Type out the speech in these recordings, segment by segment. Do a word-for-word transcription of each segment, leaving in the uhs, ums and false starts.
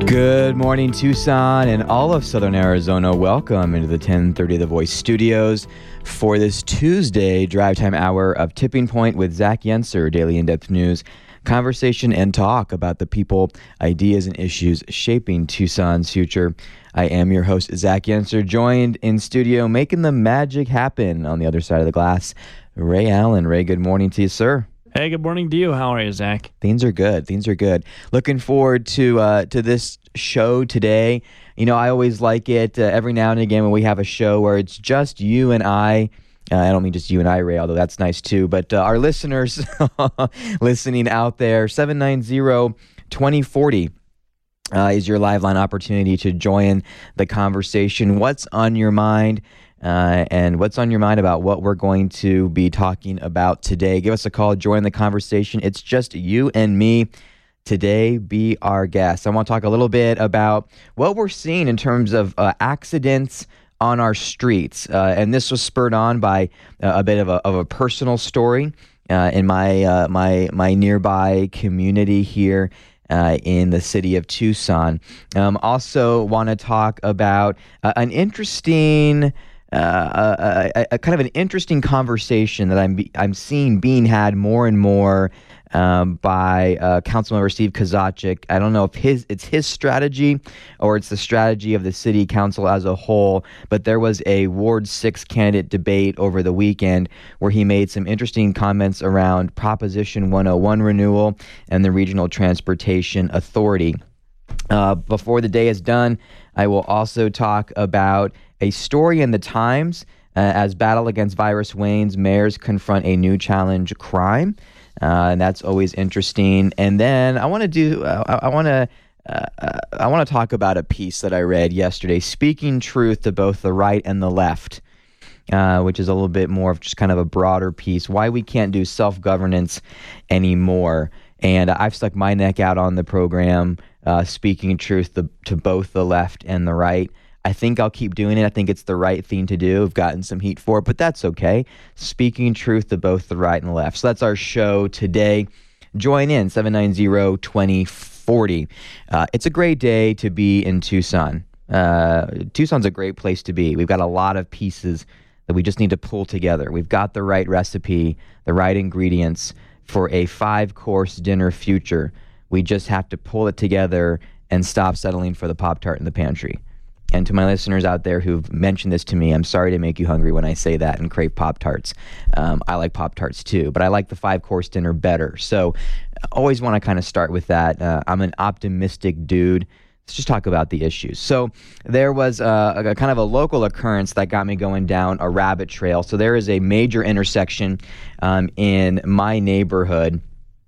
Good morning, Tucson and all of Southern Arizona. Welcome into the ten thirty The Voice studios for this Tuesday drive time hour of Tipping Point with Zach Yenser, daily in-depth news, conversation, and talk about the people, ideas, and issues shaping Tucson's future. I am your host, Zach Yenser, joined in studio, making the magic happen on the other side of the glass, Ray Allen. Ray, good morning to you, sir. Hey, good morning to you. How are you, Zach? Things are good. Things are good. Looking forward to uh, to this show today. You know, I always like it uh, every now and again when we have a show where it's just you and I. Uh, I don't mean just you and I, Ray, although that's nice too. But uh, our listeners listening out there, seven nine zero, two zero four zero uh, is your live line opportunity to join the conversation. What's on your mind? Uh, and what's on your mind about what we're going to be talking about today? Give us a call, join the conversation. It's just you and me today. Be our guest. I want to talk a little bit about what we're seeing in terms of uh, accidents on our streets. Uh, and this was spurred on by uh, a bit of a, of a personal story uh, in my, uh, my, my nearby community here Uh, in the city of Tucson. Um, also want to talk about uh, an interesting, uh, a, a, a kind of an interesting conversation that I'm be, I'm seeing being had more and more um, by uh, Councilmember Steve Kozachik. I don't know if his it's his strategy or it's the strategy of the city council as a whole, but there was a Ward six candidate debate over the weekend where he made some interesting comments around Proposition one oh one renewal and the Regional Transportation Authority. Uh, before the day is done, I will also talk about a story in the Times uh, as battle against virus wanes, mayors confront a new challenge crime. Uh, and that's always interesting. And then I want to do, uh, I, I want to, uh, I want to talk about a piece that I read yesterday, speaking truth to both the right and the left, uh, which is a little bit more of just kind of a broader piece, why we can't do self-governance anymore. And I've stuck my neck out on the program, uh, speaking truth to, to both the left and the right. I think I'll keep doing it. I think it's the right thing to do. I've gotten some heat for it, but that's okay. Speaking truth to both the right and the left. So that's our show today. Join in, seven nine zero, two zero four zero. Uh, it's a great day to be in Tucson. Uh, Tucson's a great place to be. We've got a lot of pieces that we just need to pull together. We've got the right recipe, the right ingredients for a five-course dinner future. We just have to pull it together and stop settling for the Pop-Tart in the pantry. And to my listeners out there who've mentioned this to me, I'm sorry to make you hungry when I say that and crave Pop-Tarts. Um, I like Pop-Tarts too, but I like the five-course dinner better. So I always want to kind of start with that. Uh, I'm an optimistic dude. Let's just talk about the issues. So there was a, a kind of a local occurrence that got me going down a rabbit trail. So there is a major intersection um, in my neighborhood,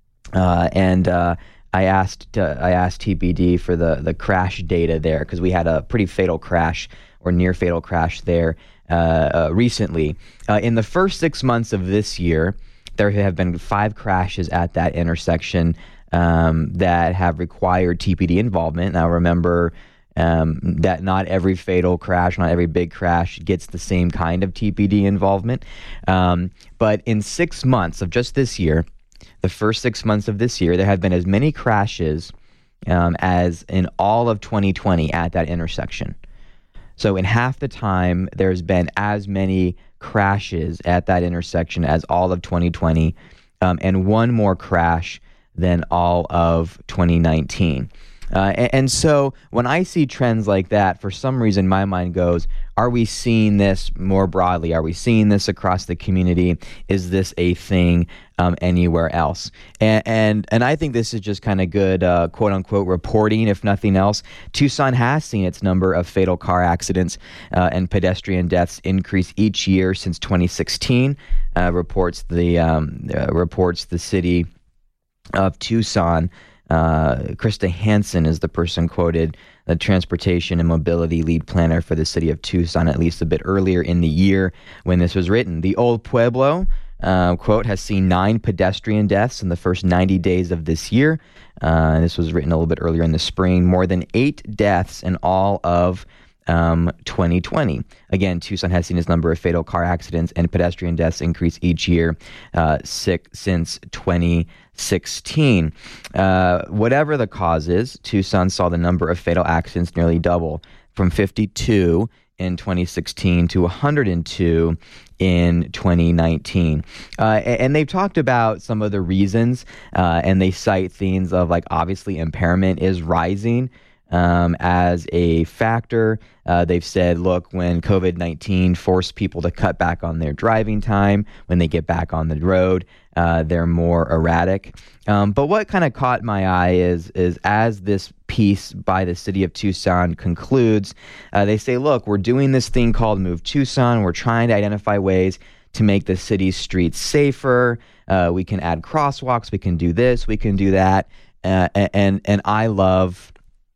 uh, and uh, I asked uh, I asked T P D for the, the crash data there because we had a pretty fatal crash or near fatal crash there uh, uh, recently. Uh, in the first six months of this year, there have been five crashes at that intersection um, that have required T P D involvement. Now remember um, that not every fatal crash, not every big crash gets the same kind of T P D involvement. Um, but in six months of just this year, the first six months of this year, there have been as many crashes um, as in all of twenty twenty at that intersection. So in half the time, there's been as many crashes at that intersection as all of twenty twenty, um, and one more crash than all of twenty nineteen. Uh, and, and so when I see trends like that, for some reason my mind goes, are we seeing this more broadly? Are we seeing this across the community? Is this a thing um, anywhere else? And, and and I think this is just kind of good, uh, quote unquote, reporting, if nothing else. Tucson has seen its number of fatal car accidents uh, and pedestrian deaths increase each year since twenty sixteen. Uh, reports the um, uh, reports the city of Tucson. Uh, Krista Hansen is the person quoted, the transportation and mobility lead planner for the city of Tucson, at least a bit earlier in the year when this was written. The Old Pueblo, uh, quote, has seen nine pedestrian deaths in the first ninety days of this year. Uh, this was written a little bit earlier in the spring. More than eight deaths in all of um, twenty twenty. Again, Tucson has seen its number of fatal car accidents and pedestrian deaths increase each year uh, sick, since twenty sixteen. Uh, whatever the cause is, Tucson saw the number of fatal accidents nearly double from fifty-two in twenty sixteen to one hundred two in twenty nineteen. Uh, and they've talked about some of the reasons, uh, and they cite things of like obviously impairment is rising um, as a factor. Uh, they've said, look, when covid nineteen forced people to cut back on their driving time, when they get back on the road, uh, they're more erratic. Um, but what kind of caught my eye is, is as this piece by the city of Tucson concludes, uh, they say, look, we're doing this thing called Move Tucson. We're trying to identify ways to make the city's streets safer. Uh, we can add crosswalks. We can do this. We can do that. Uh, and and I love,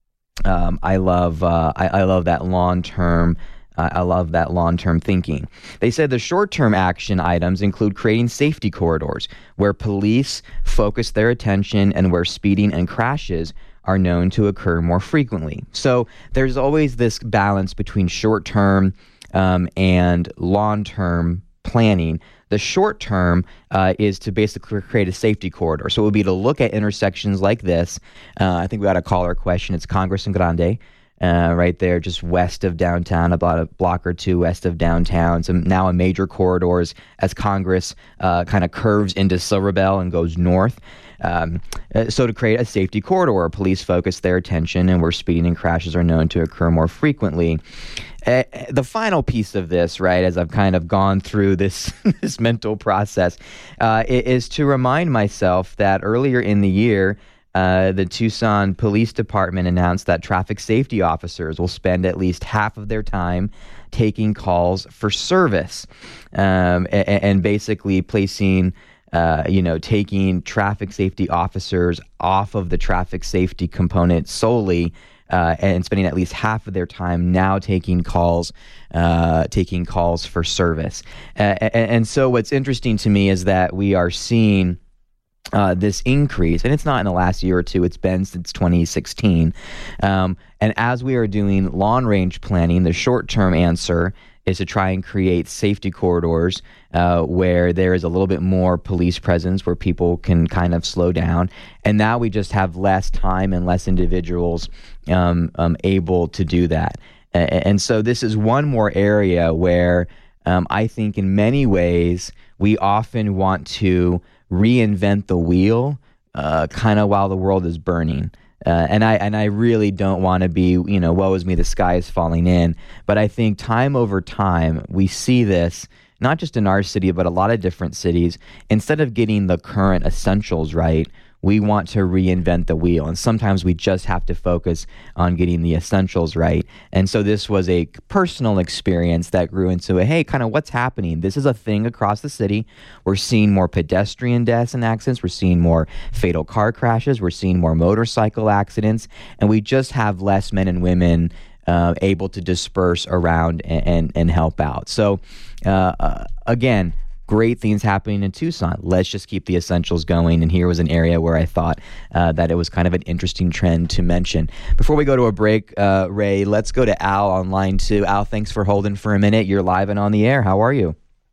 um, I love, uh, I, I love that long-term. Uh, I love that long-term thinking. They said the short-term action items include creating safety corridors where police focus their attention and where speeding and crashes are known to occur more frequently. So there's always this balance between short-term um, and long-term planning. The short term uh, is to basically create a safety corridor. So it would be to look at intersections like this. Uh, I think we got a caller question. It's Congress and Grande. Uh, right there, just west of downtown, about a block or two west of downtown. So now a major corridors as Congress uh, kind of curves into Silver Bell and goes north. Um, so to create a safety corridor where police focus their attention and where speeding and crashes are known to occur more frequently. Uh, the final piece of this, right, as I've kind of gone through this this mental process, uh, is to remind myself that earlier in the year, Uh, the Tucson Police Department announced that traffic safety officers will spend at least half of their time taking calls for service um, and, and basically placing, uh, you know, taking traffic safety officers off of the traffic safety component solely uh, and spending at least half of their time now taking calls, uh, taking calls for service. Uh, and, and so what's interesting to me is that we are seeing Uh, this increase, and it's not in the last year or two, it's been since twenty sixteen. Um, and as we are doing long-range planning, the short-term answer is to try and create safety corridors uh, where there is a little bit more police presence, where people can kind of slow down. And now we just have less time and less individuals um, um, able to do that. A- and so this is one more area where um, I think in many ways we often want to reinvent the wheel uh, kind of while the world is burning. Uh, and I and I really don't want to be, you know, woe is me, the sky is falling in. But I think time over time, we see this, not just in our city, but a lot of different cities. Instead of getting the current essentials right, we want to reinvent the wheel. And sometimes we just have to focus on getting the essentials right. And so this was a personal experience that grew into a, hey, kind of what's happening? This is a thing across the city. We're seeing more pedestrian deaths and accidents. We're seeing more fatal car crashes. We're seeing more motorcycle accidents. And we just have less men and women uh, able to disperse around and, and, and help out. So uh, uh, again, great things happening in Tucson. Let's just keep the essentials going. And here was an area where I thought uh, that it was kind of an interesting trend to mention. Before we go to a break, uh, Ray, let's go to Al on line two. Al, thanks for holding for a minute. You're live and on the air. How are you?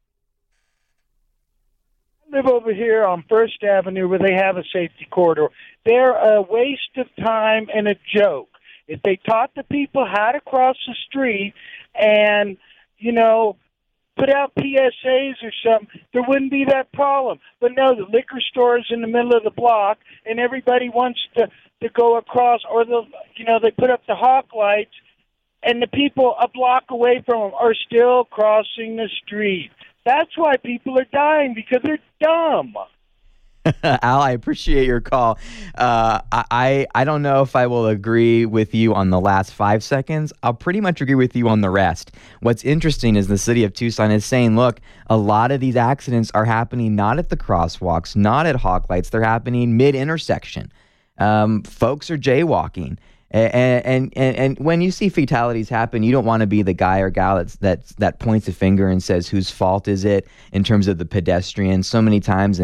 I live over here on First Avenue where they have a safety corridor. They're a waste of time and a joke. If they taught the people how to cross the street and, you know, put out P S As or something, there wouldn't be that problem. But no, the liquor store is in the middle of the block, and everybody wants to, to go across, or the you know they put up the hawk lights, and the people a block away from them are still crossing the street. That's why people are dying, because they're dumb. Al, I appreciate your call. Uh, I I don't know if I will agree with you on the last five seconds. I'll pretty much agree with you on the rest. What's interesting is the city of Tucson is saying, look, a lot of these accidents are happening not at the crosswalks, not at hawk lights. They're happening mid-intersection. Um, folks are jaywalking. And, and and and when you see fatalities happen, you don't want to be the guy or gal that's, that's, that points a finger and says, whose fault is it in terms of the pedestrian? So many times, and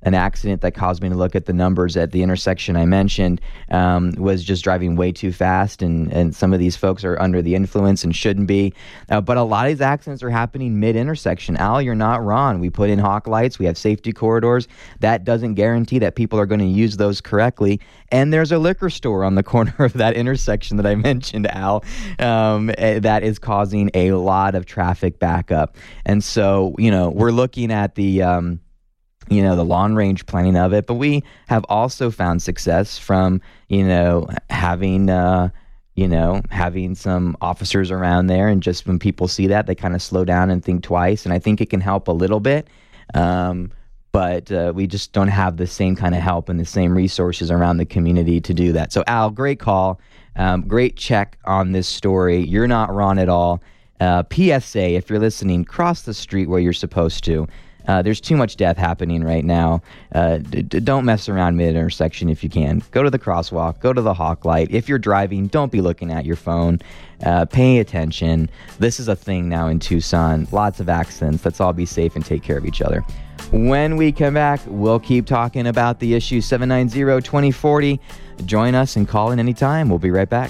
an accident that caused me to look at the numbers at the intersection I mentioned, um, was just driving way too fast, and, and some of these folks are under the influence and shouldn't be. Uh, but a lot of these accidents are happening mid-intersection. Al, you're not wrong. We put in hawk lights. We have safety corridors. That doesn't guarantee that people are going to use those correctly. And there's a liquor store on the corner of that intersection that I mentioned, Al, um, that is causing a lot of traffic backup. And so, you know, we're looking at the... Um, you know, the long range planning of it, but we have also found success from, you know, having, uh, you know, having some officers around there, and just when people see that, they kind of slow down and think twice, and I think it can help a little bit, um, but uh, we just don't have the same kind of help and the same resources around the community to do that. So, Al, great call, um, great check on this story. You're not wrong at all. Uh, P S A, if you're listening, cross the street where you're supposed to. Uh, there's too much death happening right now. Uh, d- d- don't mess around mid-intersection if you can. Go to the crosswalk. Go to the hawk light. If you're driving, don't be looking at your phone. Uh, pay attention. This is a thing now in Tucson. Lots of accidents. Let's all be safe and take care of each other. When we come back, we'll keep talking about the issue. seven nine zero, two zero four zero. Join us and call in anytime. We'll be right back.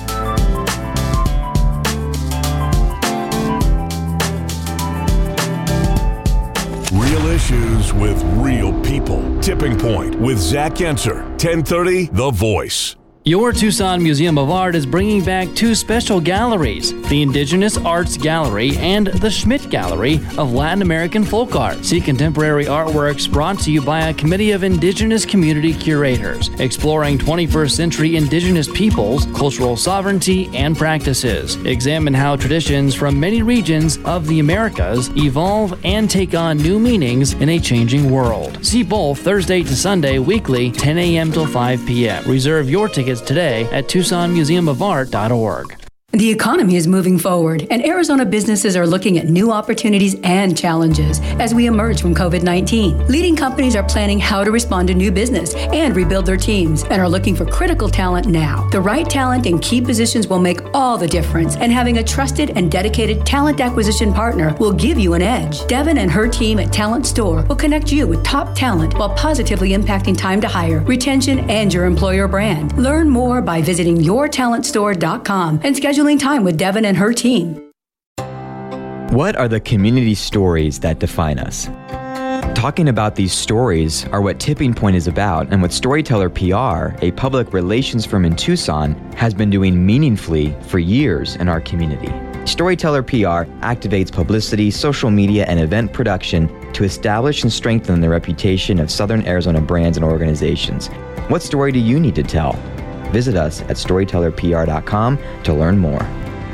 Real issues with real people. Tipping Point with Zach Genser. ten thirty, The Voice. Your Tucson Museum of Art is bringing back two special galleries, the Indigenous Arts Gallery and the Schmidt Gallery of Latin American Folk Art. See contemporary artworks brought to you by a committee of indigenous community curators, exploring twenty-first century indigenous peoples, cultural sovereignty, and practices. Examine how traditions from many regions of the Americas evolve and take on new meanings in a changing world. See both Thursday to Sunday weekly, ten a.m. till five p.m. Reserve your tickets today at tucson museum of art dot org. The economy is moving forward, and Arizona businesses are looking at new opportunities and challenges as we emerge from covid nineteen. Leading companies are planning how to respond to new business and rebuild their teams, and are looking for critical talent now. The right talent in key positions will make all the difference, and having a trusted and dedicated talent acquisition partner will give you an edge. Devin and her team at Talent Store will connect you with top talent while positively impacting time to hire, retention, and your employer brand. Learn more by visiting your talent store dot com and schedule time with Devin and her team. What are the community stories that define us? Talking about these stories are what Tipping Point is about, and what Storyteller P R, a public relations firm in Tucson, has been doing meaningfully for years in our community. Storyteller P R activates publicity, social media, and event production to establish and strengthen the reputation of Southern Arizona brands and organizations. What story do you need to tell? Visit us at storyteller p r dot com to learn more.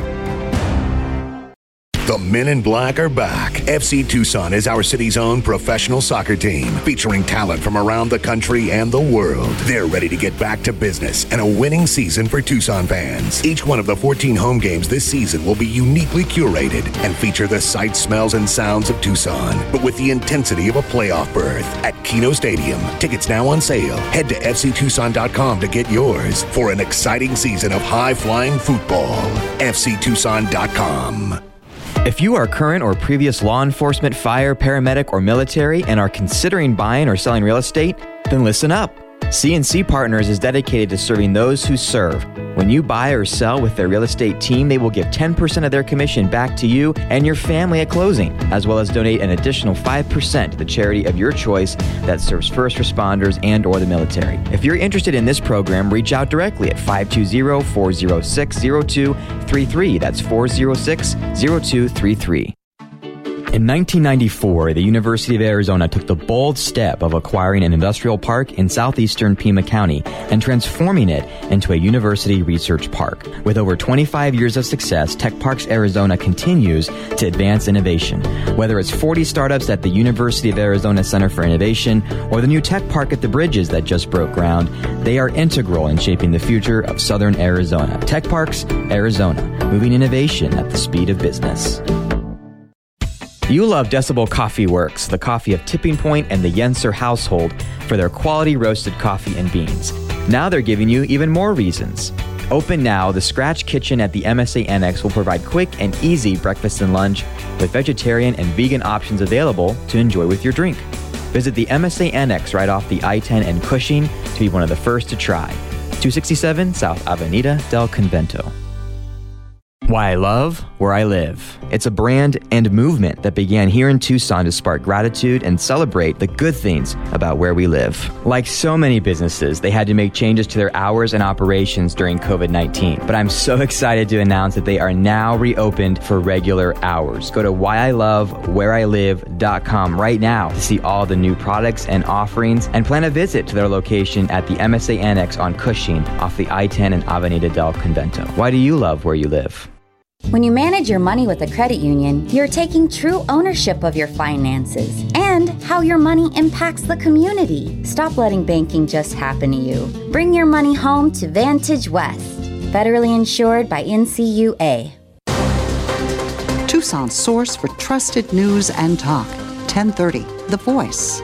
The Men in Black are back. F C Tucson is our city's own professional soccer team, featuring talent from around the country and the world. They're ready to get back to business and a winning season for Tucson fans. Each one of the fourteen home games this season will be uniquely curated and feature the sights, smells, and sounds of Tucson, but with the intensity of a playoff berth at Keno Stadium. Tickets now on sale. Head to f c tucson dot com to get yours for an exciting season of high-flying football. f c tucson dot com. If you are current or previous law enforcement, fire, paramedic, or military and are considering buying or selling real estate, then listen up. C and C Partners is dedicated to serving those who serve. When you buy or sell with their real estate team, they will give ten percent of their commission back to you and your family at closing, as well as donate an additional five percent to the charity of your choice that serves first responders and or the military. If you're interested in this program, reach out directly at five two zero, four zero six, zero two three three. That's four zero six, zero two three three. In nineteen ninety-four, the University of Arizona took the bold step of acquiring an industrial park in southeastern Pima County and transforming it into a university research park. With over twenty-five years of success, Tech Parks Arizona continues to advance innovation. Whether it's forty startups at the University of Arizona Center for Innovation or the new tech park at the Bridges that just broke ground, they are integral in shaping the future of Southern Arizona. Tech Parks Arizona, moving innovation at the speed of business. You love Decibel Coffee Works, the coffee of Tipping Point and the Yenser household, for their quality roasted coffee and beans. Now they're giving you even more reasons. Open now, the Scratch Kitchen at the M S A Annex will provide quick and easy breakfast and lunch with vegetarian and vegan options available to enjoy with your drink. Visit the M S A Annex right off the I ten and Cushing to be one of the first to try. two sixty-seven South Avenida del Convento. Why I love where I live. It's a brand and movement that began here in Tucson to spark gratitude and celebrate the good things about where we live. Like so many businesses, they had to make changes to their hours and operations during covid nineteen. But I'm so excited to announce that they are now reopened for regular hours. Go to why I love where I live dot com right now to see all the new products and offerings and plan a visit to their location at the M S A Annex on Cushing off the I ten and Avenida del Convento. Why do you love where you live? When you manage your money with a credit union, you're taking true ownership of your finances and how your money impacts the community. Stop letting banking just happen to you. Bring your money home to Vantage West, federally insured by N C U A. Tucson's source for trusted news and talk. ten thirty, The Voice.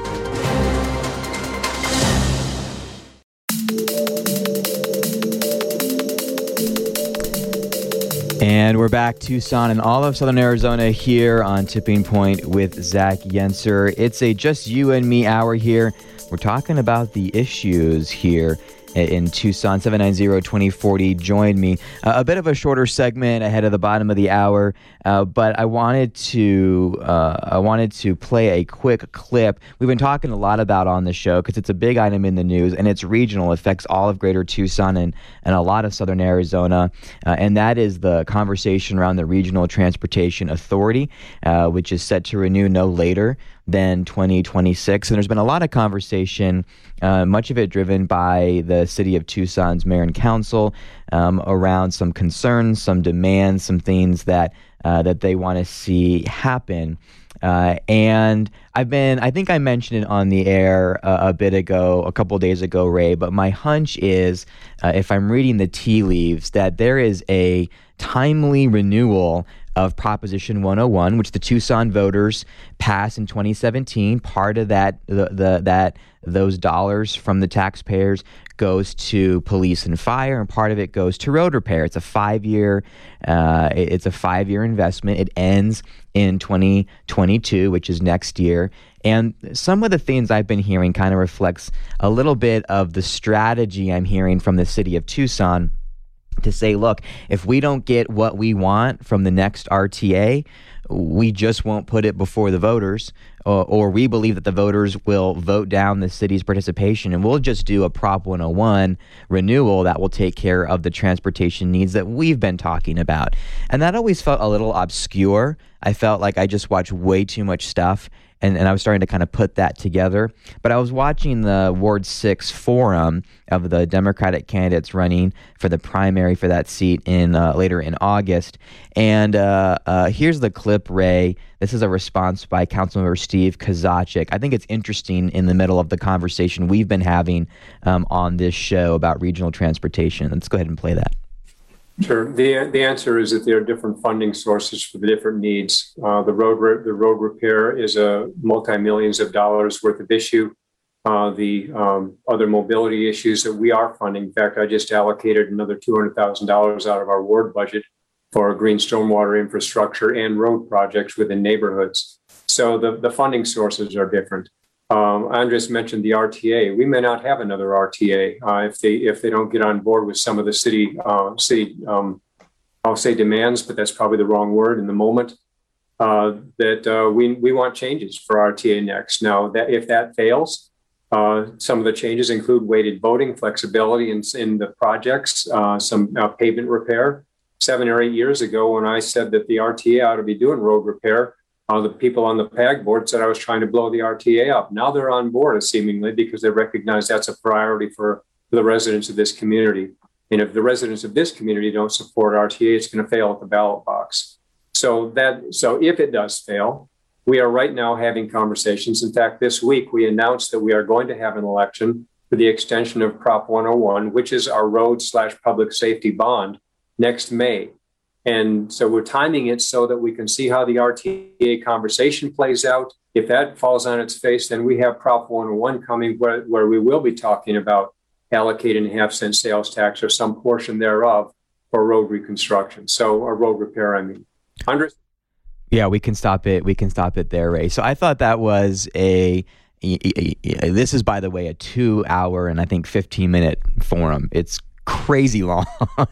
And we're back, Tucson and all of Southern Arizona here on Tipping Point with Zach Yenser. It's a Just You and Me hour here. We're talking about the issues here in Tucson. seven nine zero, two zero four zero. Join me. Uh, a bit of a shorter segment ahead of the bottom of the hour, uh, but I wanted to uh, I wanted to play a quick clip. We've been talking a lot about on the show because it's a big item in the news and it's regional. It affects all of Greater Tucson and, and a lot of Southern Arizona, uh, and that is the conversation around the Regional Transportation Authority, uh, which is set to renew no later than twenty twenty-six. And there's been a lot of conversation, uh, much of it driven by the city of Tucson's mayor and council, um, around some concerns, some demands, some things that uh, that they want to see happen. Uh, and I've been, I think I mentioned it on the air uh, a bit ago, a couple days ago, Ray, but my hunch is, uh, if I'm reading the tea leaves, that there is a timely renewal of Proposition one oh one, which the Tucson voters passed in twenty seventeen. Part of that, the, the that those dollars from the taxpayers goes to police and fire, and part of it goes to road repair. It's a five-year, uh, it's a five-year investment. It ends in twenty twenty-two, which is next year. And some of the things I've been hearing kind of reflects a little bit of the strategy I'm hearing from the city of Tucson to say, look, if we don't get what we want from the next R T A, we just won't put it before the voters, or, or we believe that the voters will vote down the city's participation, and we'll just do a Prop one oh one renewal that will take care of the transportation needs that we've been talking about. And that always felt a little obscure. I felt like I just watched way too much stuff, and, and I was starting to kind of put that together. But I was watching the Ward six forum of the Democratic candidates running for the primary for that seat in uh, later in August. And uh, uh, here's the clip, Ray. This is a response by Councilmember Steve Kozachik. I think it's interesting in the middle of the conversation we've been having um, on this show about regional transportation. Let's go ahead and play that. Sure. The the answer is that there are different funding sources for the different needs. Uh, the road re- the road repair is a multi-millions of dollars worth of issue. Uh, the um, other mobility issues that we are funding. In fact, I just allocated another two hundred thousand dollars out of our ward budget for green stormwater infrastructure and road projects within neighborhoods. So the, the funding sources are different. Um, Andres mentioned the R T A. We may not have another R T A uh, if they if they don't get on board with some of the city uh, city um, I'll say demands, but that's probably the wrong word in the moment. Uh, that uh, we we want changes for R T A next. Now that if that fails, uh, some of the changes include weighted voting, flexibility in in the projects, uh, some uh, pavement repair. Seven or eight years ago, when I said that the R T A ought to be doing road repair, Uh, the people on the P A G board said I was trying to blow the R T A up. Now they're on board, seemingly, because they recognize that's a priority for, for the residents of this community. And if the residents of this community don't support R T A, it's going to fail at the ballot box. So that so if it does fail, we are right now having conversations. In fact, this week we announced that we are going to have an election for the extension of Prop one oh one, which is our road slash public safety bond, next May. And so we're timing it so that we can see how the R T A conversation plays out. If that falls on its face, then we have Prop one oh one coming where, where we will be talking about allocating a half cent sales tax or some portion thereof for road reconstruction. So a road repair, I mean. Andres? Yeah, we can stop it. We can stop it there, Ray. So I thought that was a this is, by the way, a two hour and I think fifteen minute forum. It's crazy long.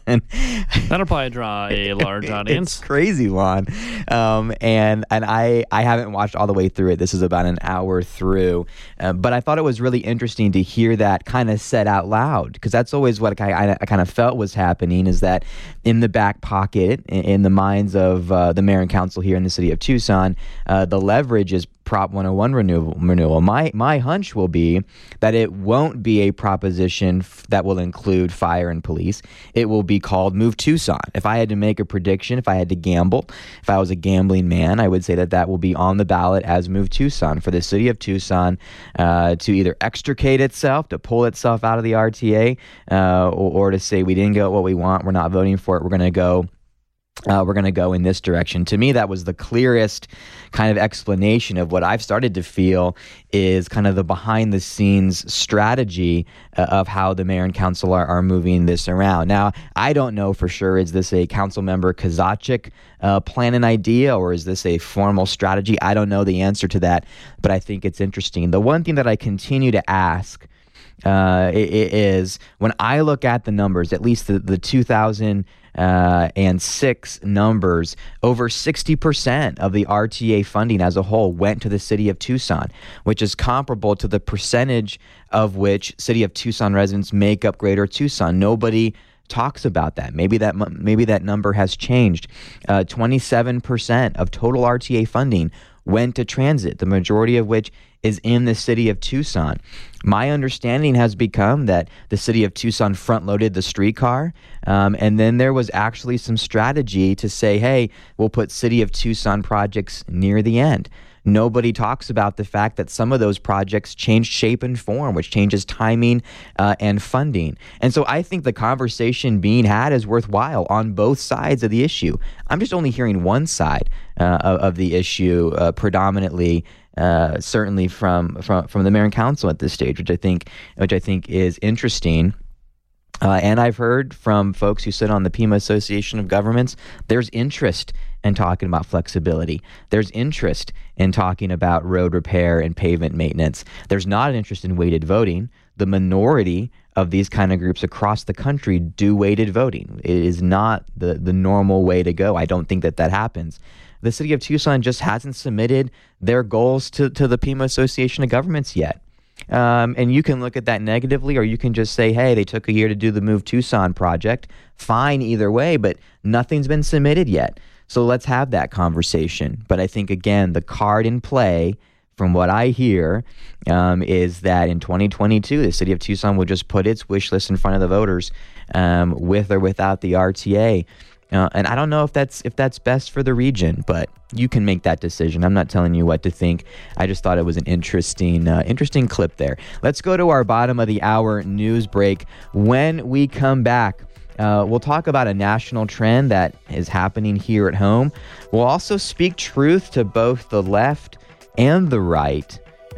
That'll probably draw a large audience. It's crazy long. Um, and and I, I haven't watched all the way through it. This is about an hour through. Uh, but I thought it was really interesting to hear that kind of said out loud, because that's always what I, I, I kind of felt was happening, is that in the back pocket, in, in the minds of uh, the mayor and council here in the city of Tucson, uh, the leverage is Prop one oh one renewal. renewal. My my hunch will be that it won't be a proposition f- that will include fire and police. It will be called Move Tucson. If I had to make a prediction, if I had to gamble, if I was a gambling man, I would say that that will be on the ballot as Move Tucson, for the city of Tucson uh, to either extricate itself, to pull itself out of the R T A, uh, or, or to say we didn't get what we want, we're not voting for it, we're going to go Uh, we're going to go in this direction. To me, that was the clearest kind of explanation of what I've started to feel is kind of the behind-the-scenes strategy uh, of how the mayor and council are, are moving this around. Now, I don't know for sure, is this a council member Kozaczek uh, plan and idea, or is this a formal strategy? I don't know the answer to that, but I think it's interesting. The one thing that I continue to ask uh, is, when I look at the numbers, at least the, the two thousand Uh, and six numbers, over sixty percent of the R T A funding as a whole went to the city of Tucson, which is comparable to the percentage of which city of Tucson residents make up Greater Tucson. Nobody talks about that. Maybe that maybe that number has changed. Uh, twenty-seven percent of total R T A funding went to transit, the majority of which is in the city of Tucson. My understanding has become that the city of Tucson front-loaded the streetcar, um, and then there was actually some strategy to say, hey, we'll put city of Tucson projects near the end. Nobody talks about the fact that some of those projects changed shape and form, which changes timing uh, and funding. And so I think the conversation being had is worthwhile on both sides of the issue. I'm just only hearing one side uh, of, of the issue uh, predominantly, uh, certainly from, from from the mayor and council at this stage, which I think which I think is interesting. Uh, and I've heard from folks who sit on the Pima Association of Governments, there's interest in talking about flexibility. There's interest in talking about road repair and pavement maintenance. There's not an interest in weighted voting. The minority of these kind of groups across the country do weighted voting. It is not the, the normal way to go. I don't think that that happens. The city of Tucson just hasn't submitted their goals to, to the Pima Association of Governments yet. Um, and you can look at that negatively, or you can just say, hey, they took a year to do the Move Tucson project. Fine either way, but nothing's been submitted yet. So let's have that conversation. But I think, again, the card in play, from what I hear, um, is that in twenty twenty-two, the city of Tucson will just put its wish list in front of the voters, um, with or without the R T A. Uh, and I don't know if that's if that's best for the region, but you can make that decision. I'm not telling you what to think. I just thought it was an interesting, uh, interesting clip there. Let's go to our bottom of the hour news break. When we come back, uh, we'll talk about a national trend that is happening here at home. We'll also speak truth to both the left and the right.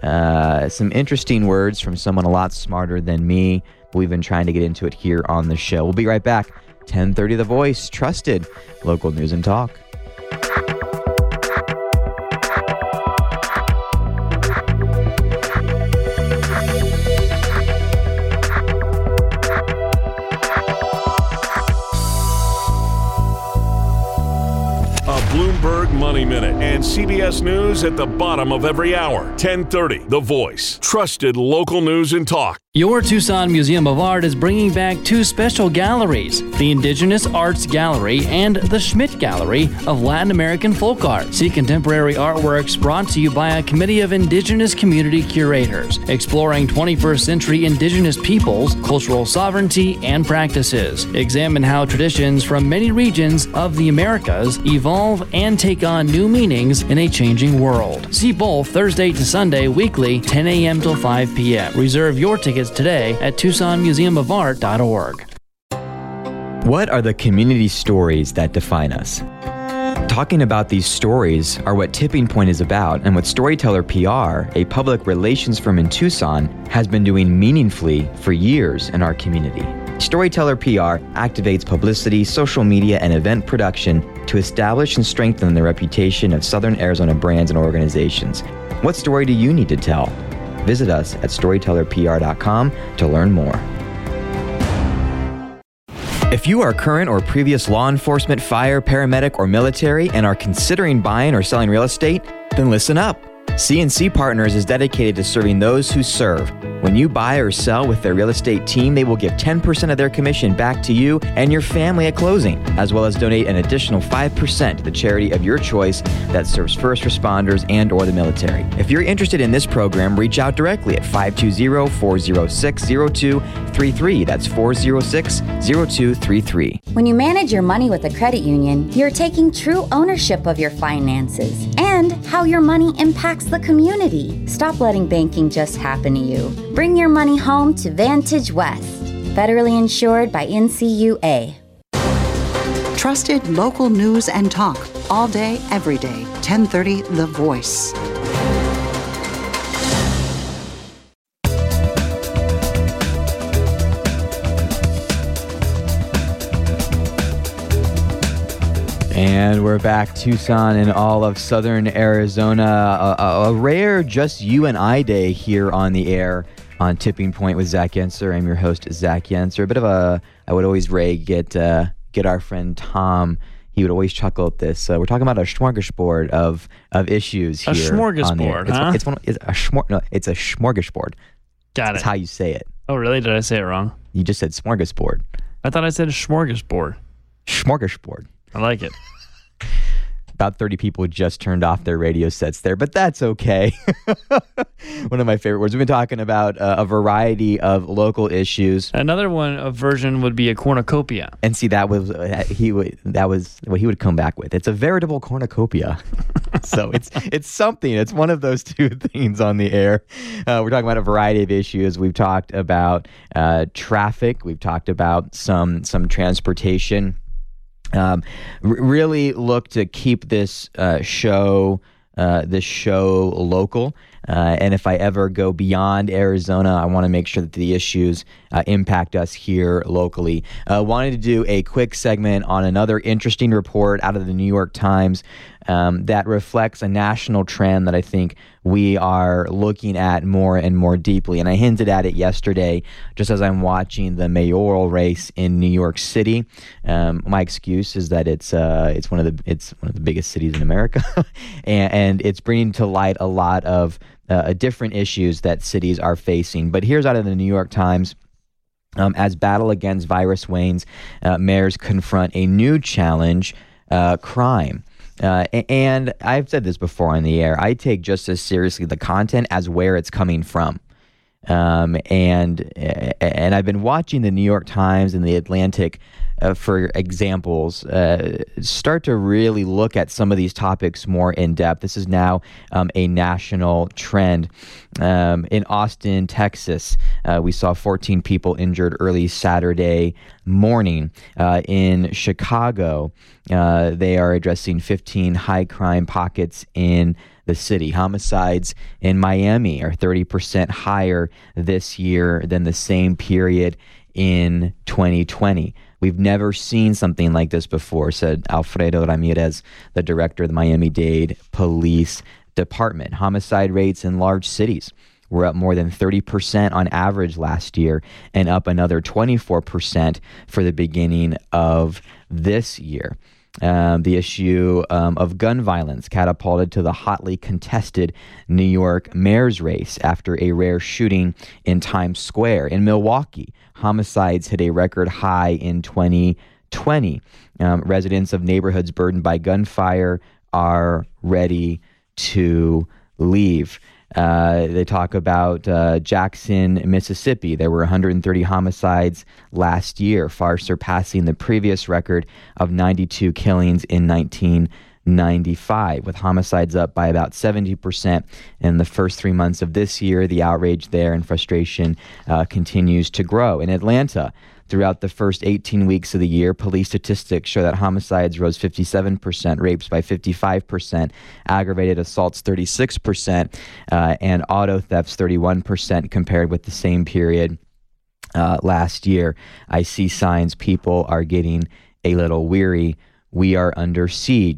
Uh, some interesting words from someone a lot smarter than me. We've been trying to get into it here on the show. We'll be right back. ten thirty The Voice, trusted local news and talk. Bloomberg Money Minute and C B S News at the bottom of every hour. ten thirty The Voice. Trusted local news and talk. Your Tucson Museum of Art is bringing back two special galleries, the Indigenous Arts Gallery and the Schmidt Gallery of Latin American Folk Art. See contemporary artworks brought to you by a committee of Indigenous community curators, exploring twenty-first century Indigenous peoples, cultural sovereignty, and practices. Examine how traditions from many regions of the Americas evolve and take on new meanings in a changing world. See both Thursday to Sunday weekly, ten a.m. till five p.m. Reserve your tickets today at tucson museum of art dot org. What are the community stories that define us? Talking about these stories are what Tipping Point is about, and what Storyteller P R, a public relations firm in Tucson, has been doing meaningfully for years in our community. Storyteller P R activates publicity, social media, and event production to establish and strengthen the reputation of Southern Arizona brands and organizations. What story do you need to tell? Visit us at storyteller p r dot com to learn more. If you are current or previous law enforcement, fire, paramedic, or military and are considering buying or selling real estate, then listen up. C and C Partners is dedicated to serving those who serve. When you buy or sell with their real estate team, they will give ten percent of their commission back to you and your family at closing, as well as donate an additional five percent to the charity of your choice that serves first responders and or the military. If you're interested in this program, reach out directly at five two zero, four zero six, zero two three three. That's four zero six, zero two three three. When you manage your money with a credit union, you're taking true ownership of your finances and how your money impacts the community. Stop letting banking just happen to you. Bring your money home to Vantage West. Federally insured by N C U A. Trusted local news and talk. All day, every day. ten thirty The Voice. And we're back, Tucson and all of southern Arizona. A, a, a rare Just You and I day here on the air on Tipping Point with Zach Yenser. I'm your host, Zach Yenser. A bit of a, I would always, Ray, get uh, get our friend Tom. He would always chuckle at this. Uh, we're talking about a smorgasbord of of issues here. A smorgasbord, it's, huh? It's, one, it's a smor- no, it's a smorgasbord. Got That's it. how you say it. Oh, really? Did I say it wrong? You just said smorgasbord. I thought I said smorgasbord. Smorgasbord. I like it. About thirty people just turned off their radio sets there, but that's okay. One of my favorite words. We've been talking about uh, a variety of local issues. Another one, a version would be a cornucopia. And see, that was uh, he would that was what he would come back with. It's a veritable cornucopia. So it's it's something. It's one of those two things on the air. Uh, we're talking about a variety of issues. We've talked about uh, traffic. We've talked about some some transportation. Um, r- really look to keep this uh, show, uh, this show local. Uh, and if I ever go beyond Arizona, I want to make sure that the issues uh, impact us here locally. I uh, wanted to do a quick segment on another interesting report out of the New York Times um, that reflects a national trend that I think we are looking at more and more deeply. And I hinted at it yesterday, just as I'm watching the mayoral race in New York City. Um, my excuse is that it's uh, it's one of the it's one of the biggest cities in America, and, and it's bringing to light a lot of uh, different issues that cities are facing. But here's out of the New York Times. Um, as battle against virus wanes, uh, mayors confront a new challenge, uh, crime. Uh, and I've said this before on the air, I take just as seriously the content as where it's coming from. Um, and and I've been watching the New York Times and the Atlantic, uh, for examples, uh, start to really look at some of these topics more in depth. This is now um, a national trend. Um, in Austin, Texas, uh, we saw fourteen people injured early Saturday morning. Uh, in Chicago, uh, they are addressing fifteen high crime pockets in the city. Homicides in Miami are thirty percent higher this year than the same period in twenty twenty. We've never seen something like this before, said Alfredo Ramirez, the director of the Miami-Dade Police Department. Homicide rates in large cities were up more than thirty percent on average last year and up another twenty-four percent for the beginning of this year. Um, the issue um, of gun violence catapulted to the hotly contested New York mayor's race after a rare shooting in Times Square. In Milwaukee, homicides hit a record high in twenty twenty. Um, residents of neighborhoods burdened by gunfire are ready to leave. Uh, they talk about uh, Jackson, Mississippi. There were one hundred thirty homicides last year, far surpassing the previous record of ninety-two killings in nineteen ninety-five, with homicides up by about seventy percent in the first three months of this year. The outrage there and frustration uh, continues to grow. In Atlanta, throughout the first eighteen weeks of the year, police statistics show that homicides rose fifty-seven percent, rapes by fifty-five percent, aggravated assaults thirty-six percent, uh, and auto thefts thirty-one percent compared with the same period uh, last year. I see signs people are getting a little weary. We are under siege.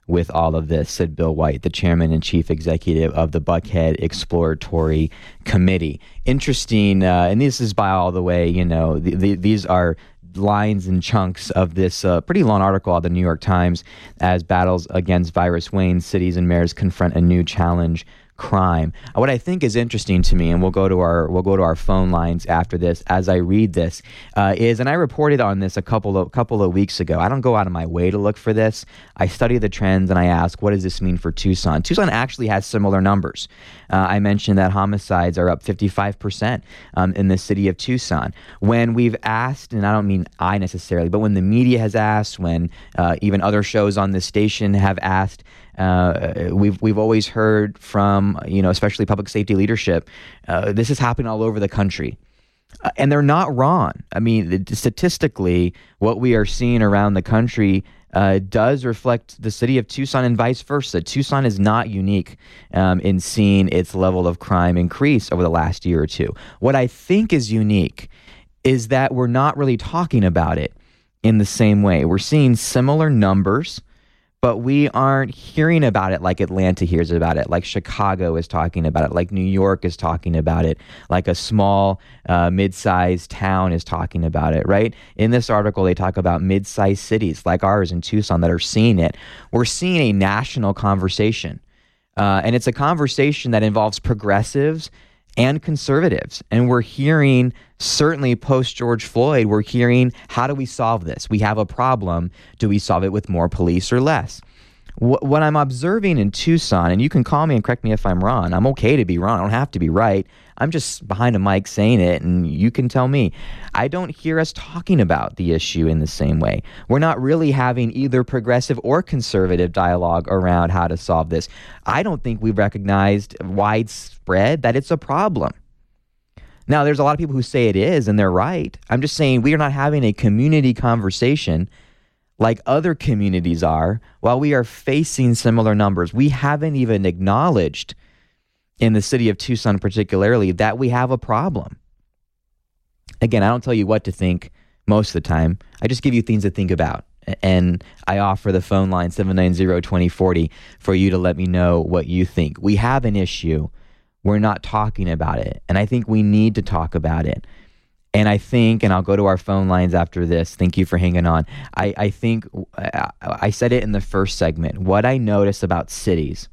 with all of this, said Bill White, the chairman and chief executive of the Buckhead Exploratory Committee. Interesting, uh, and this is by all the way, you know, the, the, these are lines and chunks of this uh, pretty long article on the New York Times. As battles against virus wane, cities and mayors confront a new challenge: crime. What I think is interesting to me, and we'll go to our we'll go to our phone lines after this as I read this, uh, is, and I reported on this a couple of couple of weeks ago. I don't go out of my way to look for this. I study the trends and I ask, what does this mean for Tucson? Tucson actually has similar numbers. Uh, I mentioned that homicides are up fifty-five percent um, in the city of Tucson. When we've asked, and I don't mean I necessarily, but when the media has asked, when uh, even other shows on this station have asked, Uh, we've we've always heard from, you know, especially public safety leadership, uh, this is happening all over the country. Uh, and they're not wrong. I mean, the, statistically, what we are seeing around the country uh, does reflect the city of Tucson and vice versa. Tucson is not unique um, in seeing its level of crime increase over the last year or two. What I think is unique is that we're not really talking about it in the same way. We're seeing similar numbers, but we aren't hearing about it like Atlanta hears about it, like Chicago is talking about it, like New York is talking about it, like a small, uh, mid-sized town is talking about it, right? In this article, they talk about mid-sized cities like ours in Tucson that are seeing it. We're seeing a national conversation, uh, and it's a conversation that involves progressives and conservatives. And we're hearing, certainly post-George Floyd, we're hearing, how do we solve this? We have a problem. Do we solve it with more police or less? Wh- what I'm observing in Tucson, and you can call me and correct me if I'm wrong. I'm okay to be wrong. I don't have to be right. I'm just behind a mic saying it, and you can tell me. I don't hear us talking about the issue in the same way. We're not really having either progressive or conservative dialogue around how to solve this. I don't think we've recognized widespread that it's a problem. Now, there's a lot of people who say it is, and they're right. I'm just saying we are not having a community conversation like other communities are while we are facing similar numbers. We haven't even acknowledged in the city of Tucson particularly that we have a problem. Again, I don't tell you what to think most of the time. I just give you things to think about. And I offer the phone line seven nine zero, two zero four zero for you to let me know what you think. We have an issue. We're not talking about it. And I think we need to talk about it. And I think, and I'll go to our phone lines after this. Thank you for hanging on. I, I think, I, I said it in the first segment. What I notice about cities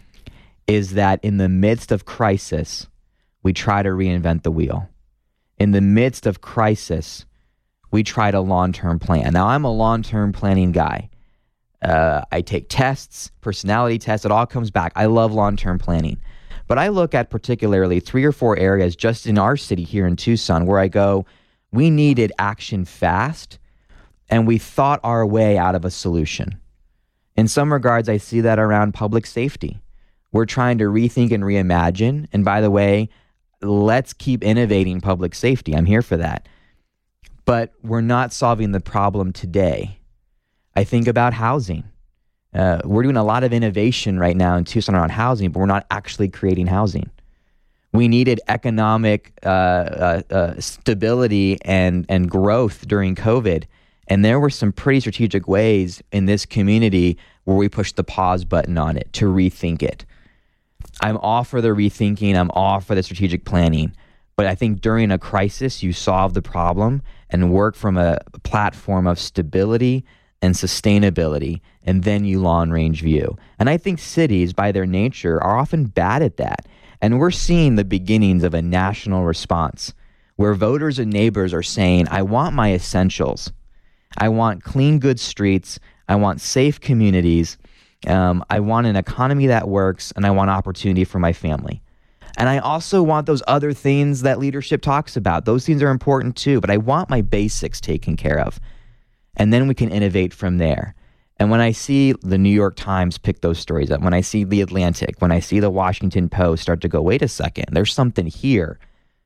is that in the midst of crisis, we try to reinvent the wheel. In the midst of crisis, we try to long-term plan. Now, I'm a long-term planning guy. Uh, I take tests, personality tests. It all comes back. I love long-term planning. But I look at particularly three or four areas just in our city here in Tucson where I go, we needed action fast, and we thought our way out of a solution. In some regards, I see that around public safety. We're trying to rethink and reimagine. And by the way, let's keep innovating public safety. I'm here for that. But we're not solving the problem today. I think about housing. Uh, we're doing a lot of innovation right now in Tucson around housing, but we're not actually creating housing. We needed economic uh, uh, uh, stability and, and growth during COVID. And there were some pretty strategic ways in this community where we pushed the pause button on it to rethink it. I'm all for the rethinking. I'm all for the strategic planning. But I think during a crisis, you solve the problem and work from a platform of stability and sustainability, and then you long-range view. And I think cities, by their nature, are often bad at that. And we're seeing the beginnings of a national response where voters and neighbors are saying, I want my essentials. I want clean, good streets. I want safe communities. Um, I want an economy that works, and I want opportunity for my family. And I also want those other things that leadership talks about. Those things are important too, but I want my basics taken care of. And then we can innovate from there. And when I see the New York Times pick those stories up, when I see the Atlantic, when I see the Washington Post start to go, wait a second, there's something here.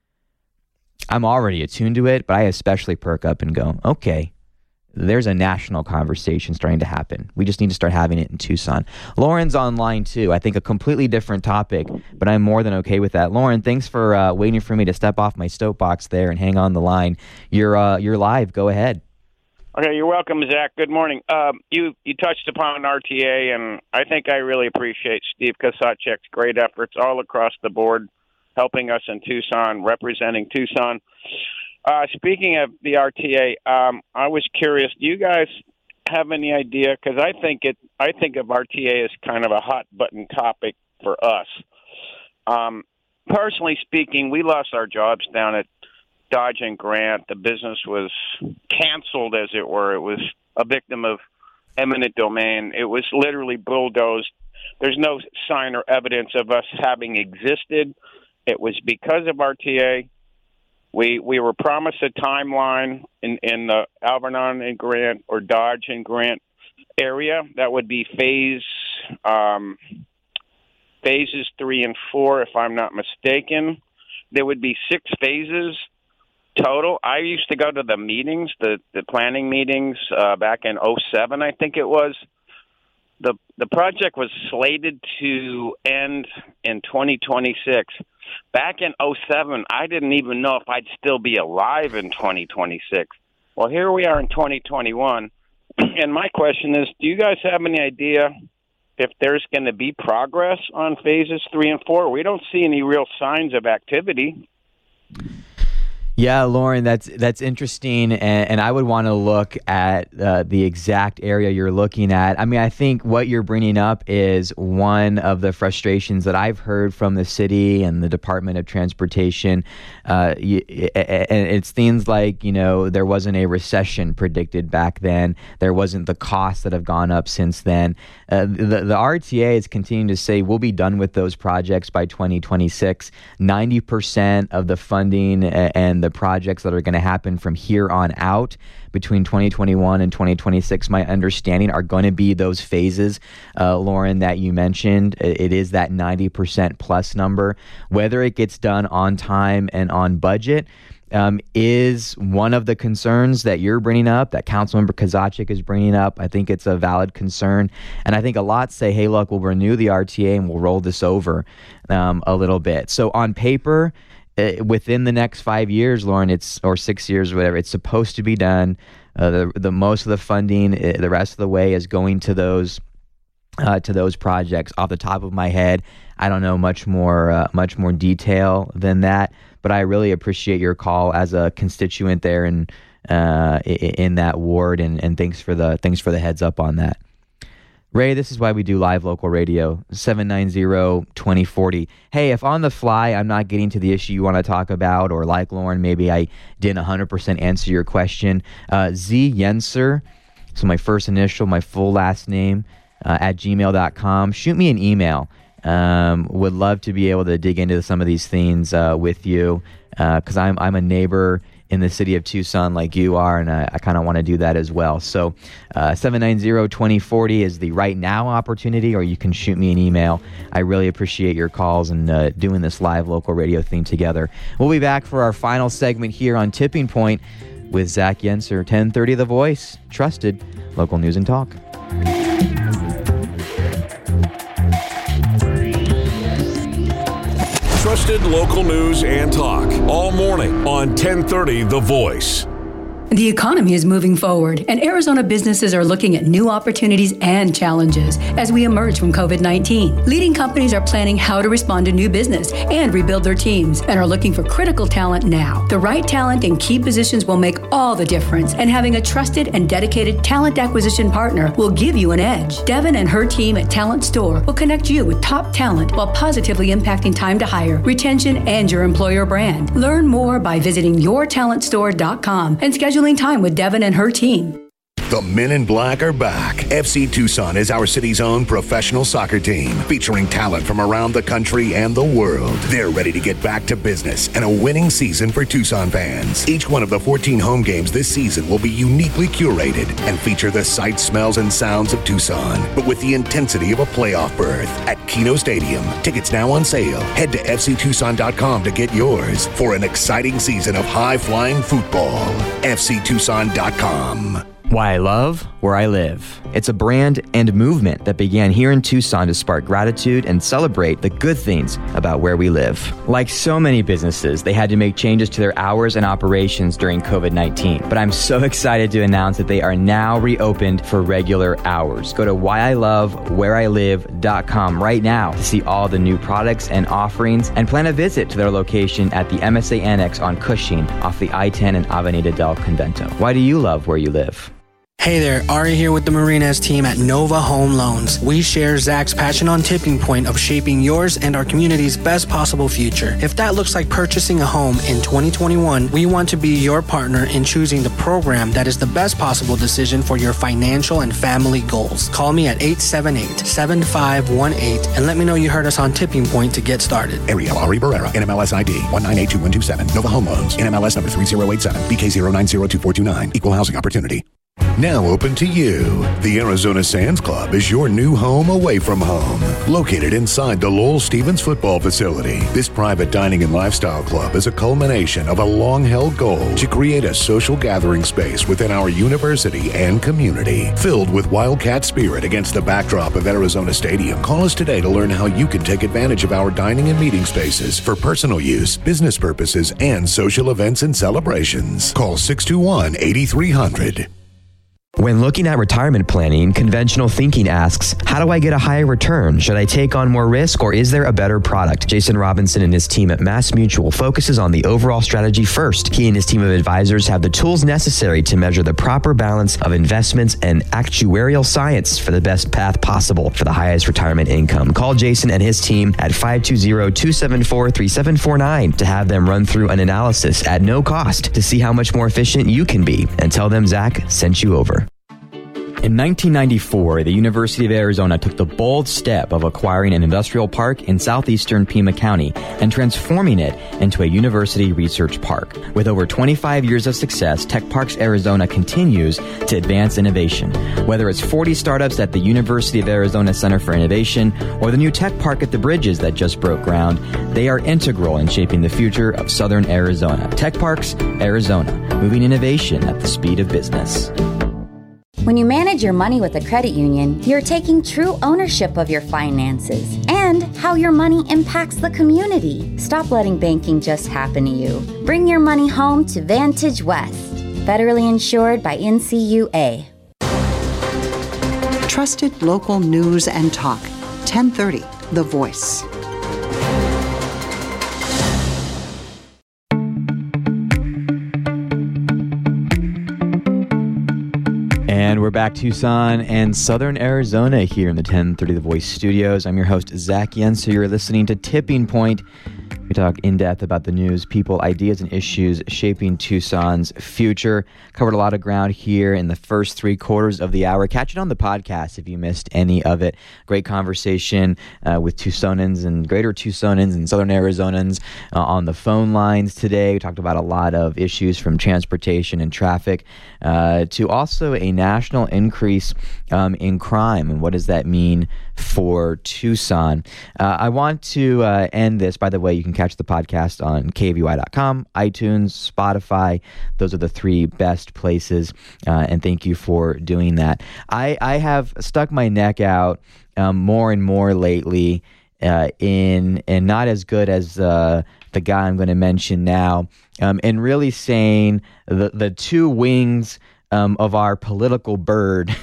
I'm already attuned to it, but I especially perk up and go, okay, there's a national conversation starting to happen. We just need to start having it in Tucson. Lauren's online too. I think a completely different topic, but I'm more than okay with that. Lauren, thanks for uh, waiting for me to step off my soapbox there and hang on the line. You're uh, you're live. Go ahead. Okay, you're welcome, Zach. Good morning. Um, you you touched upon R T A, and I think I really appreciate Steve Kosachek's great efforts all across the board, helping us in Tucson, representing Tucson. Uh, speaking of the R T A, um, I was curious. Do you guys have any idea? Because I think it. I think of R T A as kind of a hot button topic for us. Um, personally speaking, we lost our jobs down at Dodge and Grant. The business was canceled, as it were. It was a victim of eminent domain. It was literally bulldozed. There's no sign or evidence of us having existed. It was because of R T A. We we were promised a timeline in, in the Alvernon and Grant or Dodge and Grant area. That would be phase um, phases three and four, if I'm not mistaken. There would be six phases total. I used to go to the meetings, the, the planning meetings uh, back in oh seven, I think it was. The the project was slated to end in twenty twenty-six. Back in oh seven, I didn't even know if I'd still be alive in twenty twenty-six. Well, here we are in twenty twenty-one, and my question is, do you guys have any idea if there's going to be progress on phases three and four? We don't see any real signs of activity. Yeah, Lauren, that's that's interesting, and, and I would want to look at uh, the exact area you're looking at. I mean, I think what you're bringing up is one of the frustrations that I've heard from the city and the Department of Transportation, uh, and it's things like, you know, there wasn't a recession predicted back then. There wasn't the costs that have gone up since then. Uh, the, the R T A is continuing to say we'll be done with those projects by twenty twenty-six. ninety percent of the funding and the projects that are going to happen from here on out between twenty twenty-one and twenty twenty-six, my understanding, are going to be those phases, uh, Lauren, that you mentioned. It is that ninety percent plus number. Whether it gets done on time and on budget um, is one of the concerns that you're bringing up, that Councilmember Kosachek is bringing up. I think it's a valid concern. And I think a lot say, hey, look, we'll renew the R T A and we'll roll this over um, a little bit. So on paper, Uh, within the next five years, Lauren, it's or six years, or whatever, it's supposed to be done. Uh, the the most of the funding, uh, the rest of the way, is going to those uh, to those projects. Off the top of my head, I don't know much more uh, much more detail than that. But I really appreciate your call as a constituent there and uh, in that ward, and, and thanks for the thanks for the heads up on that. Ray, this is why we do live local radio, seven nine zero, two zero four zero. Hey, if on the fly I'm not getting to the issue you want to talk about, or like Lauren, maybe I didn't one hundred percent answer your question, uh, Z Yenser, so my first initial, my full last name, uh, at gmail dot com. Shoot me an email. Um, would love to be able to dig into some of these things uh, with you, because uh, I'm I'm a neighbor in the city of Tucson like you are, and I, I kind of want to do that as well. So uh, seven nine zero, two zero four zero is the right now opportunity, or you can shoot me an email. I really appreciate your calls and uh, doing this live local radio thing together. We'll be back for our final segment here on Tipping Point with Zach Yenser, ten thirty The Voice, trusted local news and talk. Trusted local news and talk all morning on ten thirty The Voice. The economy is moving forward, and Arizona businesses are looking at new opportunities and challenges as we emerge from COVID nineteen. Leading companies are planning how to respond to new business and rebuild their teams, and are looking for critical talent now. The right talent in key positions will make all the difference, and having a trusted and dedicated talent acquisition partner will give you an edge. Devin and her team at Talent Store will connect you with top talent while positively impacting time to hire, retention, and your employer brand. Learn more by visiting your talent store dot com and schedule time with Devin and her team. The Men in Black are back. F C Tucson is our city's own professional soccer team, featuring talent from around the country and the world. They're ready to get back to business and a winning season for Tucson fans. Each one of the fourteen home games this season will be uniquely curated and feature the sights, smells, and sounds of Tucson, but with the intensity of a playoff berth at Keno Stadium. Tickets now on sale. Head to F C Tucson dot com to get yours for an exciting season of high-flying football. F C Tucson dot com. Why I love where I live. It's a brand and movement that began here in Tucson to spark gratitude and celebrate the good things about where we live. Like so many businesses, they had to make changes to their hours and operations during covid nineteen. But I'm so excited to announce that they are now reopened for regular hours. Go to why I love where I live dot com right now to see all the new products and offerings and plan a visit to their location at the M S A Annex on Cushing off the I ten and Avenida del Convento. Why do you love where you live? Hey there, Ari here with the Marinas team at Nova Home Loans. We share Zach's passion on Tipping Point of shaping yours and our community's best possible future. If that looks like purchasing a home in twenty twenty-one, we want to be your partner in choosing the program that is the best possible decision for your financial and family goals. Call me at eight seven eight, seven five one eight and let me know you heard us on Tipping Point to get started. Ariel Ari Barrera, N M L S I D one nine eight two one two seven. Nova Home Loans, N M L S number three zero eight seven, B K zero nine zero two four two nine. Equal housing opportunity. Now open to you. The Arizona Sands Club is your new home away from home. Located inside the Lowell Stevens football facility, this private dining and lifestyle club is a culmination of a long-held goal to create a social gathering space within our university and community. Filled with Wildcat spirit against the backdrop of Arizona Stadium, call us today to learn how you can take advantage of our dining and meeting spaces for personal use, business purposes, and social events and celebrations. Call six two one, eight three hundred. When looking at retirement planning, conventional thinking asks, how do I get a higher return? Should I take on more risk or is there a better product? Jason Robinson and his team at Mass Mutual focuses on the overall strategy first. He and his team of advisors have the tools necessary to measure the proper balance of investments and actuarial science for the best path possible for the highest retirement income. Call Jason and his team at five two zero, two seven four, three seven four nine to have them run through an analysis at no cost to see how much more efficient you can be, and tell them Zach sent you over. In nineteen ninety-four, the University of Arizona took the bold step of acquiring an industrial park in southeastern Pima County and transforming it into a university research park. With over twenty-five years of success, Tech Parks Arizona continues to advance innovation. Whether it's forty startups at the University of Arizona Center for Innovation or the new Tech Park at the Bridges that just broke ground, they are integral in shaping the future of Southern Arizona. Tech Parks Arizona, moving innovation at the speed of business. When you manage your money with a credit union, you're taking true ownership of your finances and how your money impacts the community. Stop letting banking just happen to you. Bring your money home to Vantage West. Federally insured by N C U A. Trusted local news and talk. ten thirty, The Voice. And we're back Tucson and Southern Arizona here in the ten thirty The Voice studios. I'm your host, Zach Yenser. You're listening to Tipping Point. We talk in depth about the news, people, ideas, and issues shaping Tucson's future. Covered a lot of ground here in the first three quarters of the hour. Catch it on the podcast if you missed any of it. Great conversation uh, with Tucsonans and greater Tucsonans and Southern Arizonans uh, on the phone lines today. We talked about a lot of issues from transportation and traffic uh, to also a national increase um, in crime. And what does that mean for Tucson? Uh, I want to uh, end this. By the way, you can catch the podcast on K V Y dot com, iTunes, Spotify. Those are the three best places. Uh, and thank you for doing that. I, I have stuck my neck out um, more and more lately uh, in, and not as good as uh, the guy I'm going to mention now, um, and really saying the, the two wings um, of our political bird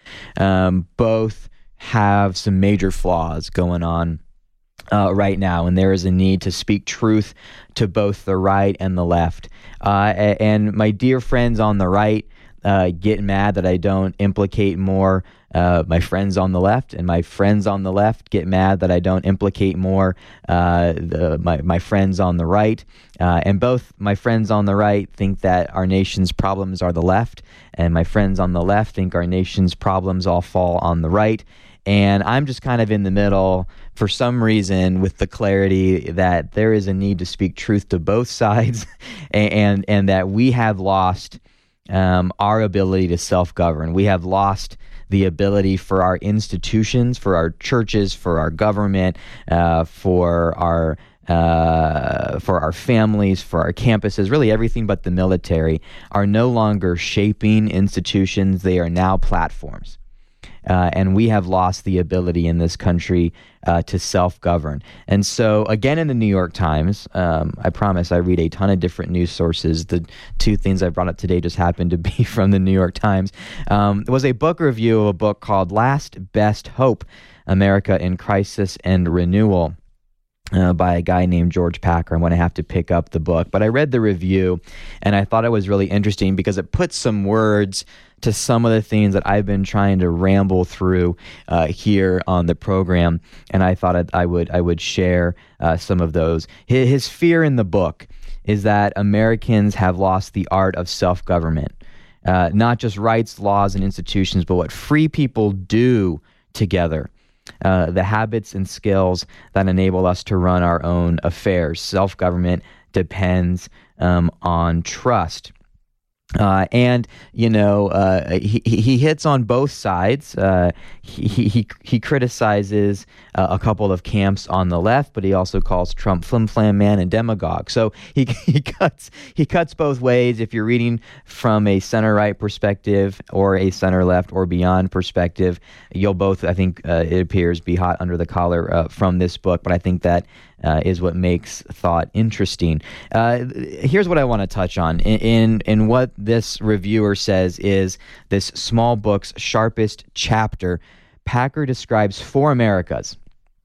um, both have some major flaws going on uh, right now, and there is a need to speak truth to both the right and the left. Uh, and my dear friends on the right uh, get mad that I don't implicate more uh, my friends on the left, and my friends on the left get mad that I don't implicate more uh, the, my, my friends on the right. Uh, and both my friends on the right think that our nation's problems are the left, and my friends on the left think our nation's problems all fall on the right. And I'm just kind of in the middle for some reason with the clarity that there is a need to speak truth to both sides and, and, and that we have lost um, our ability to self-govern. We have lost the ability for our institutions, for our churches, for our government, uh, for our uh, for our families, for our campuses, really everything but the military, are no longer shaping institutions. They are now platforms. Uh, and we have lost the ability in this country uh, to self-govern. And so, again, in the New York Times, um, I promise I read a ton of different news sources. The two things I brought up today just happened to be from the New York Times. Um, it was a book review of a book called Last Best Hope, America in Crisis and Renewal, Uh, by a guy named George Packer. I'm going to have to pick up the book. But I read the review, and I thought it was really interesting because it puts some words to some of the things that I've been trying to ramble through uh, here on the program, and I thought I'd, I would I would share uh, some of those. His, his fear in the book is that Americans have lost the art of self-government, uh, not just rights, laws, and institutions, but what free people do together. Uh, the habits and skills that enable us to run our own affairs. Self-government depends um, on trust. Uh, and, you know, uh, he, he hits on both sides. Uh, he, he, he criticizes uh, a couple of camps on the left, but he also calls Trump flim-flam man and demagogue. So he, he cuts he cuts both ways. If you're reading from a center-right perspective or a center-left or beyond perspective, you'll both, I think, uh, it appears, be hot under the collar uh, from this book. But I think that Uh, is what makes thought interesting. Uh, here's what I want to touch on. In, in in what this reviewer says is this small book's sharpest chapter. Packer describes four Americas.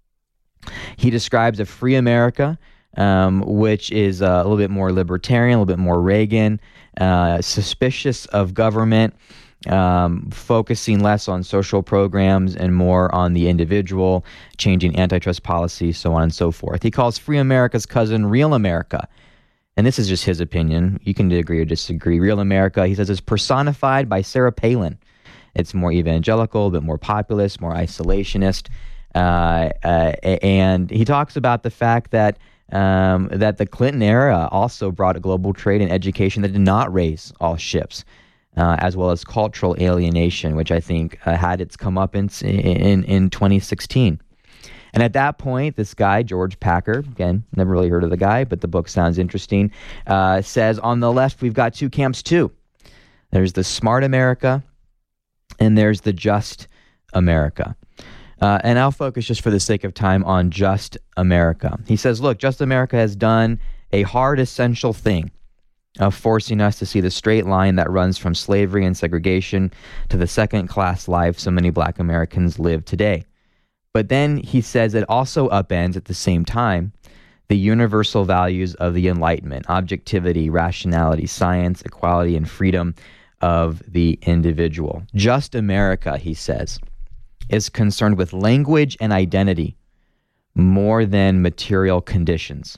He describes a free America, um, which is uh, a little bit more libertarian, a little bit more Reagan, uh, suspicious of government, Um, focusing less on social programs and more on the individual, changing antitrust policy, so on and so forth. He calls Free America's cousin Real America. And this is just his opinion. You can agree or disagree. Real America, he says, is personified by Sarah Palin. It's more evangelical, a bit more populist, more isolationist. Uh, uh, and he talks about the fact that um, that the Clinton era also brought a global trade and education that did not raise all ships. Uh, as well as cultural alienation, which I think uh, had its comeuppance in, in, in twenty sixteen. And at that point, this guy, George Packer, again, never really heard of the guy, but the book sounds interesting, uh, says on the left, we've got two camps too. There's the smart America, and there's the just America. Uh, and I'll focus just for the sake of time on just America. He says, look, just America has done a hard, essential thing of forcing us to see the straight line that runs from slavery and segregation to the second-class life so many black Americans live today. But then he says it also upends at the same time the universal values of the Enlightenment, objectivity, rationality, science, equality, and freedom of the individual. Just America, he says, is concerned with language and identity more than material conditions.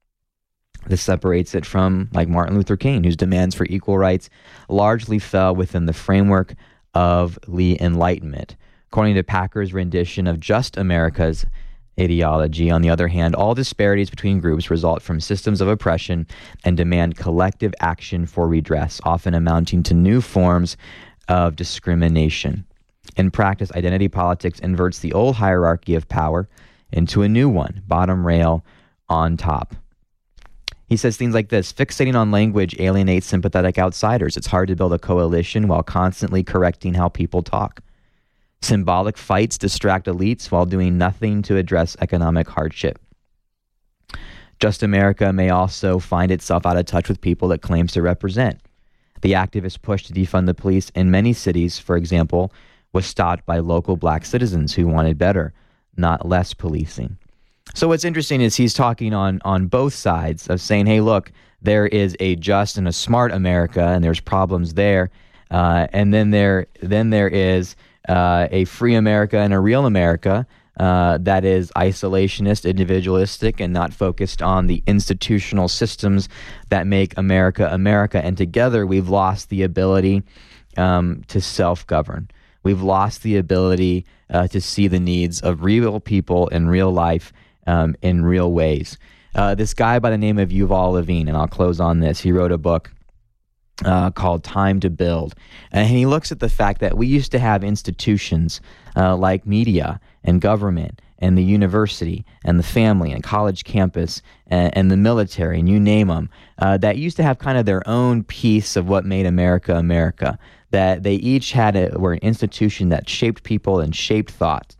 This separates it from, like, Martin Luther King, whose demands for equal rights largely fell within the framework of the Enlightenment. According to Packer's rendition of Just America's ideology, on the other hand, all disparities between groups result from systems of oppression and demand collective action for redress, often amounting to new forms of discrimination. In practice, identity politics inverts the old hierarchy of power into a new one, bottom rail on top. He says things like this: fixating on language alienates sympathetic outsiders. It's hard to build a coalition while constantly correcting how people talk. Symbolic fights distract elites while doing nothing to address economic hardship. Just America may also find itself out of touch with people it claims to represent. The activist push to defund the police in many cities, for example, was stopped by local black citizens who wanted better, not less policing. So what's interesting is he's talking on on both sides of saying, hey, look, there is a just and a smart America, and there's problems there. Uh, and then there then there is uh, a free America and a real America uh, that is isolationist, individualistic, and not focused on the institutional systems that make America America. And together we've lost the ability um, to self-govern. We've lost the ability uh, to see the needs of real people in real life, Um, in real ways. Uh, this guy by the name of Yuval Levine, and I'll close on this, he wrote a book uh, called Time to Build. And he looks at the fact that we used to have institutions uh, like media and government and the university and the family and college campus and, and the military, and you name them, uh, that used to have kind of their own piece of what made America America, that they each had a, were an institution that shaped people and shaped thought.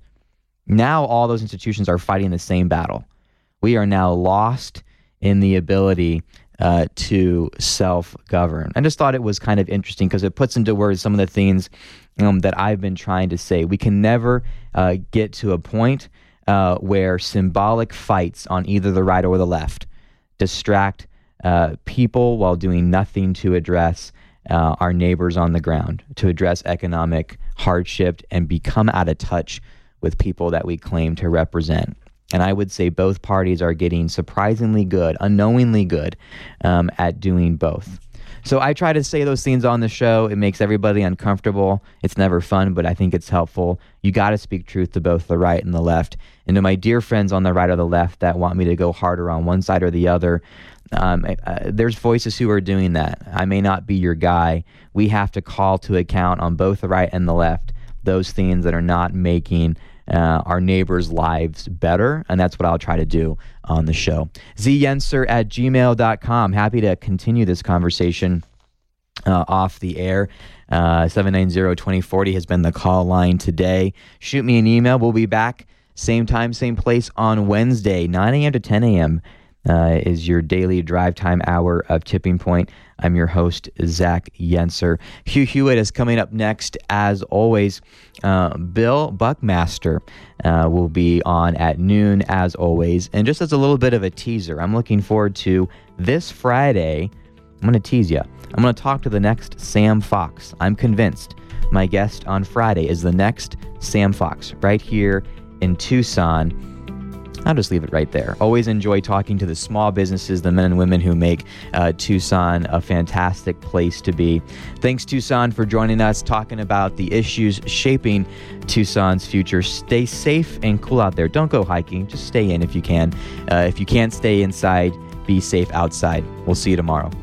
Now all those institutions are fighting the same battle. We are now lost in the ability uh, to self-govern. I just thought it was kind of interesting because it puts into words some of the things um, that I've been trying to say. We can never uh, get to a point uh, where symbolic fights on either the right or the left distract uh, people while doing nothing to address uh, our neighbors on the ground, to address economic hardship and become out of touch with people that we claim to represent. And I would say both parties are getting surprisingly good, unknowingly good, um, at doing both. So I try to say those things on the show. It makes everybody uncomfortable. It's never fun, but I think it's helpful. You got to speak truth to both the right and the left. And to my dear friends on the right or the left that want me to go harder on one side or the other, um, uh, there's voices who are doing that. I may not be your guy. We have to call to account on both the right and the left those things that are not making Uh, our neighbors' lives better, and that's what I'll try to do on the show. z yenser at gmail dot com. Happy to continue this conversation uh, off the air. Uh, seven nine zero, two zero four zero has been the call line today. Shoot me an email. We'll be back same time, same place on Wednesday, nine a.m. to ten a.m. Uh, is your daily drive time hour of Tipping Point. I'm your host, Zach Yenser. Hugh Hewitt is coming up next, as always. Uh, Bill Buckmaster uh, will be on at noon, as always. And just as a little bit of a teaser, I'm looking forward to this Friday. I'm going to tease you. I'm going to talk to the next Sam Fox. I'm convinced my guest on Friday is the next Sam Fox right here in Tucson. I'll just leave it right there. Always enjoy talking to the small businesses, the men and women who make uh, Tucson a fantastic place to be. Thanks, Tucson, for joining us, talking about the issues shaping Tucson's future. Stay safe and cool out there. Don't go hiking. Just stay in if you can. Uh, if you can't stay inside, be safe outside. We'll see you tomorrow.